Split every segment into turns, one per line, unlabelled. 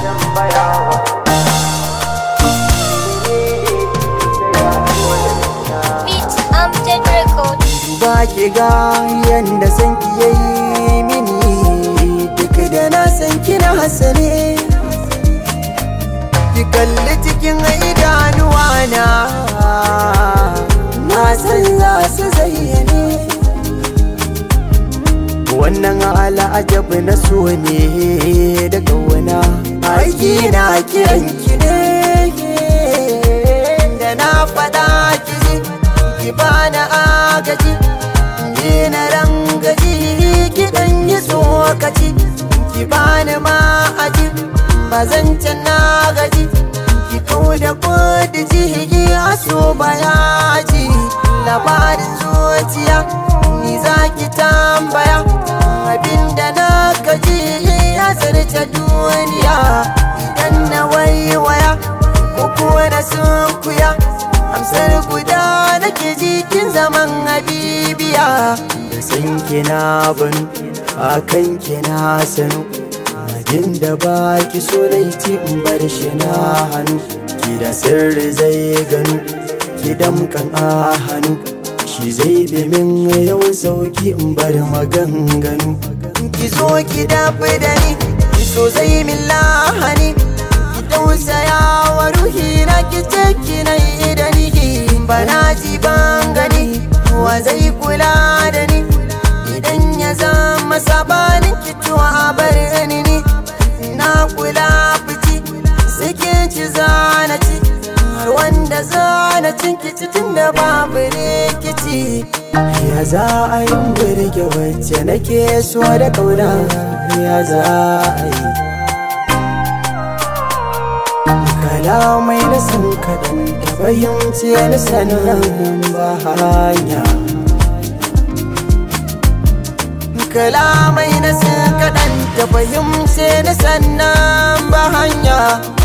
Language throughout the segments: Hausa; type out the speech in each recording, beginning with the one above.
Ba ki ga yanda san ki yayi mini, duk da na san kina hasane. Ki kalli cikin idanuwa na san za su zayyane. Wannan al'ajab na so ne da kauna, aiki na kiran ki ne. Da na faɗa ki ji, ki bani agaji, ni na rangaji, ki ɗan yi tsokaci, ki bani ma'aji, ba zan can na gaji, ki kauda kudiji, a so bayaji. Labarin zuciya ni za ki tambaya, abinda na gaji ya zarce duniya. Idan na waiwaya ko kuwa na sunkuya, amsar guda nake jikin zaman habibiya. Da san kina banu akan kina sanu, abinda ba ki so laiti in bar shi na hannu. Ki da sirri zai ganu, ki damkan a hannu, shi zai bi min yau sauki in bar maganganu. Ki zo ki dafi da ni, so zai min lahani, ki tausaya wa ruhi na, ki ce ki na yi da ni. Bana ji ban gani wa zai kula da ni, idan ya zama sabanin kituwa a bar ni. Na kula fici sikin ci zana ci, har wanda zana cin kici tun da babu rikici. Ya za a yi burge wacce nake so da kauna, ya za a yi kalamai na san kaɗan da fahimci na sanin ba hanya. Kalamai na san kaɗan da fahimci na sanin ba hanya.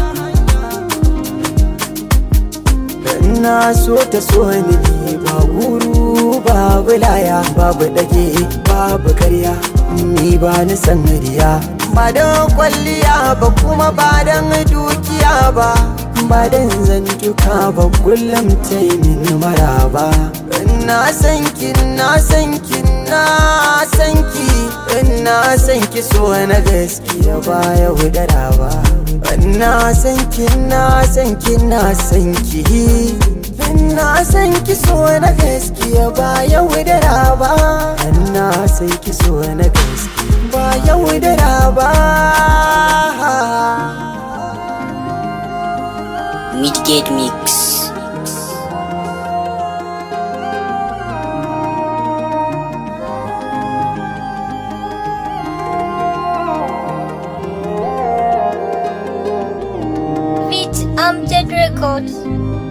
Na so ta so ni ba guru babu laya, babu ɗage babu karya, ni ba ni san riya. Ba don kwalliya ba kuma ba don dukiya ba, ba don zantuka ba kullum ta yi min maraba. Na san ki, na san ki, na san ki, na san ki so na gaskiya ba yaudara ba. Na san ki, na san ki, na san ki, na san ki so na gaskiya ba yaudara ba. Na san ki so na gaskiya ba yaudara ba.
Midgate Mix.
Beat Amjad Records.